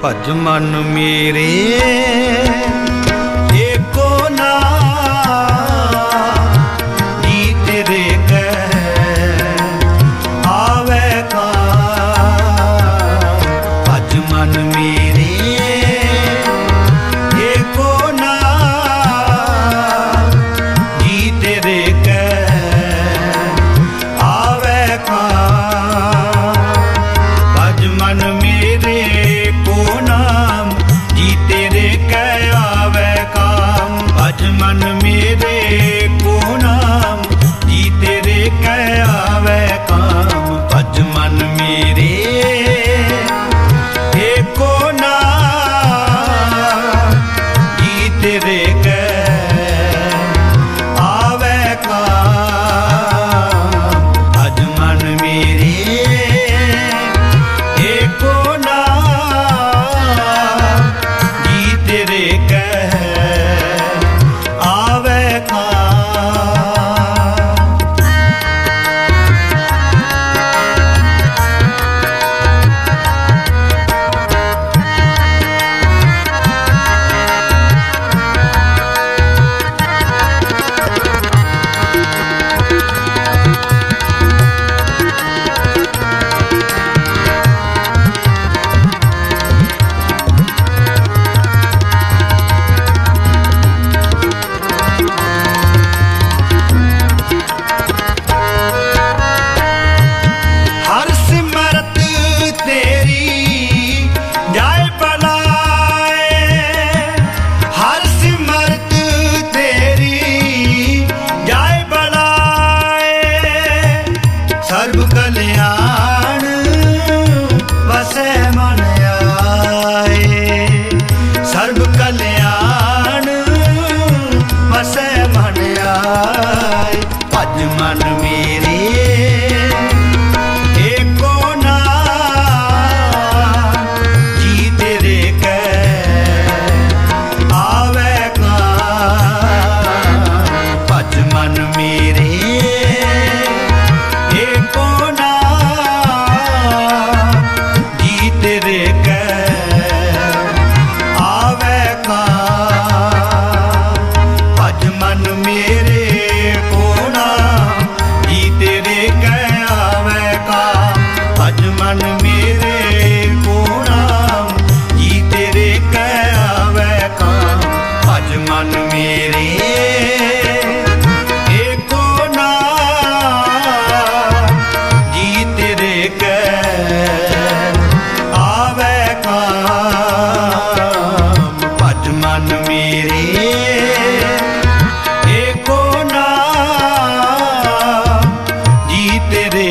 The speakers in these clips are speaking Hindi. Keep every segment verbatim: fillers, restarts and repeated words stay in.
भज मन मेरे एको नाम जी तेरे कह आवे काम। भज मन मेरे एको नाम जी तेरे कह आवे काम। भज मन मेरे को नाम जी तेरे कह आवे काम। भज मन मेरे को नाम जी तेरे कह आवे काम। भज मन मेरे एको नाम जी तेरे कह आवे काम। भज मन मेरे एको नाम जी तेरे कह आवे काम। हर सिमरत तेरी जाए भलाए। हर सिमरत तेरी जाए भलाए। सर्व कल्याण वसै मन आए। सर्व कल्याण वसै मन आए। भज मन मेरे एको नाम जी तेरे कह आवे काम। भज मन मेरे एको नाम जी तेरे कह आवे काम। भज मन मेरे को नाम जी तेरे कह आवे काम। भज मन मेरे को नाम जी तेरे कह आवे काम। भज मन मेरे एको नाम जी तेरे कह आवे काम। भज मन मेरे एको नाम जी तेरे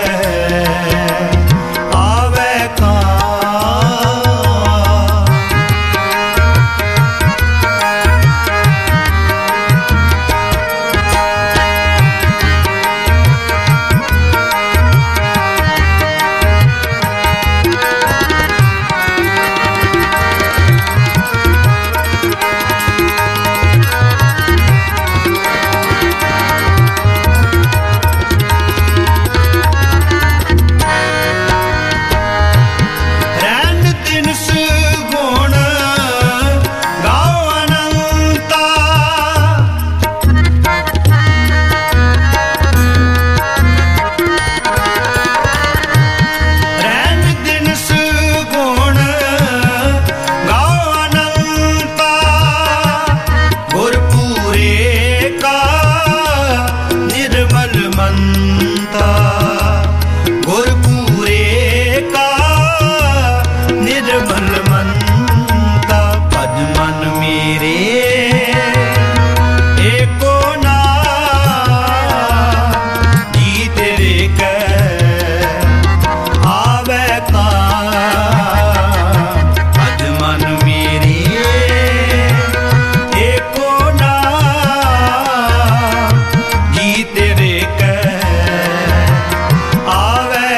कह आवे काम। रैन तिनस गुण गाओ अनंता। रैन तिनस गुण गाओ अनंता। गुरपुरे का निर्मल मंता। गुरपुरे का निर्मल मंता। भज मन मेरे एको नाम जी तेरे कह आवे काम। भज मन मेरे एको नाम जी तेरे कह आवे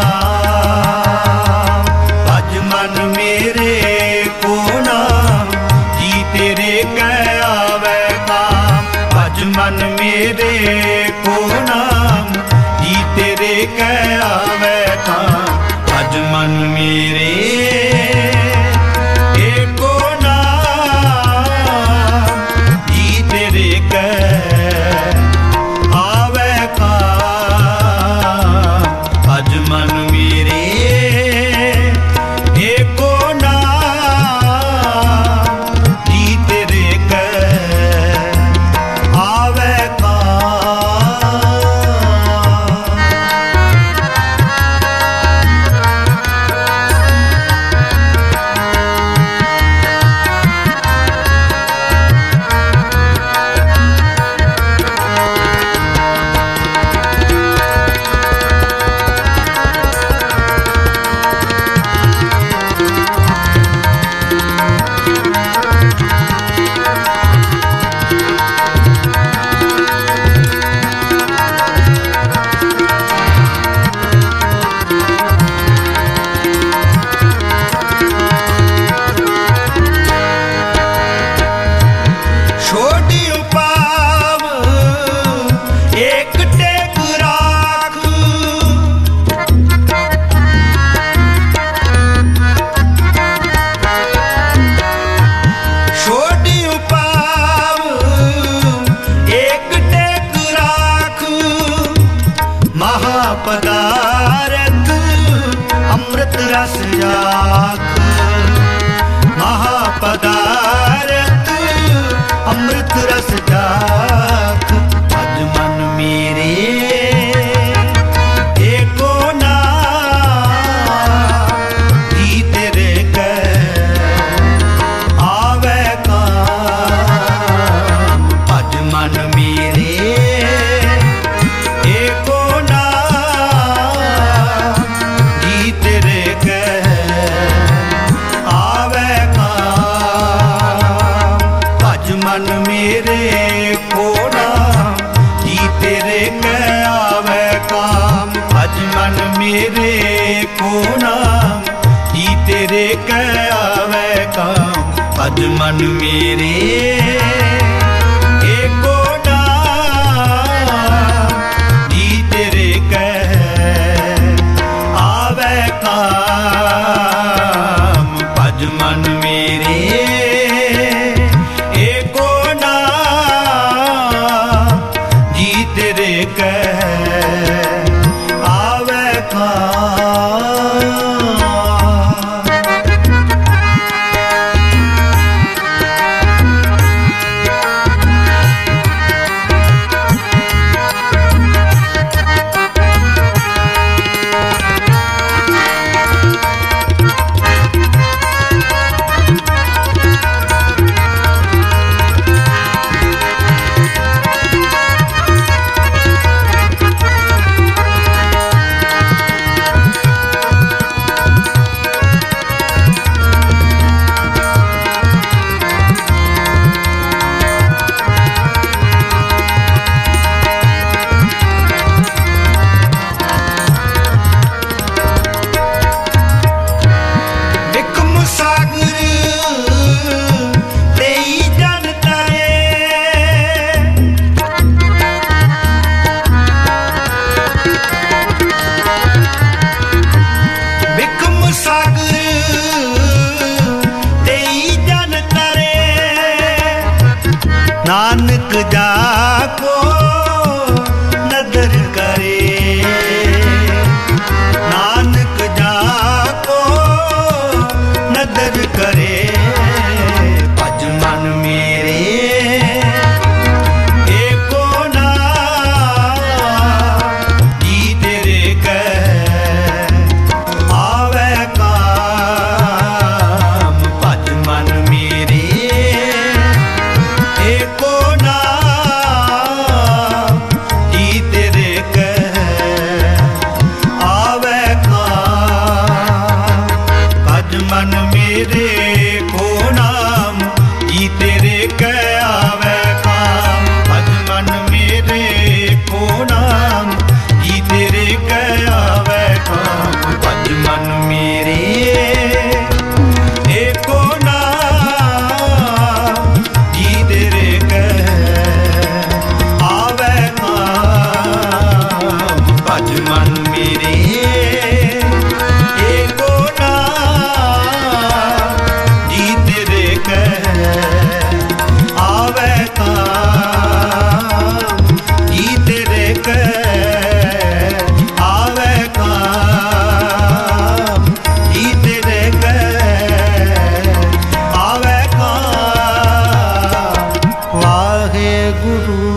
काम। भज मन मेरे को नाम जी तेरे कह आवे काम। भज मन मेरे को नाम जी तेरे कह आवे काम। भज मन मेरे पदारथ अमृत रस जाख, महापदारथ अमृत रस जाख। अज मन मेरे एको नाम जी तेरे कै आवे काम। अज मन मेरे एको नाम जी तेरे कै आवे काम। अज मन मेरे को नाम जी तेरे कै आवे काम। अज मन मेरे को नाम जी तेरे कै आवे काम। अज मन मेरे एको नाम जी तेरे कै आवे काम। अज मन मेरे एको नाम जी तेरे कै आवे काम। नानक जाको नदर करे, नानक जाको नदर करे। भज मन मेरे एको नाम जी तेरे कै आवे काम। भज मन मेरे एको नाम जी तेरे कै आवे काम। भज मन मेरे को नाम जी तेरे कै आवे काम। भज मन मेरे को नाम जी तेरे कै आवे काम। भज मन मेरे एको नाम जी तेरे कै आवे काम। भज मन मेरे एको नाम जी तेरे कै आवे काम। जी तेरे कै आवे काम। जी तेरे कै आवे काम। वाहे गुरु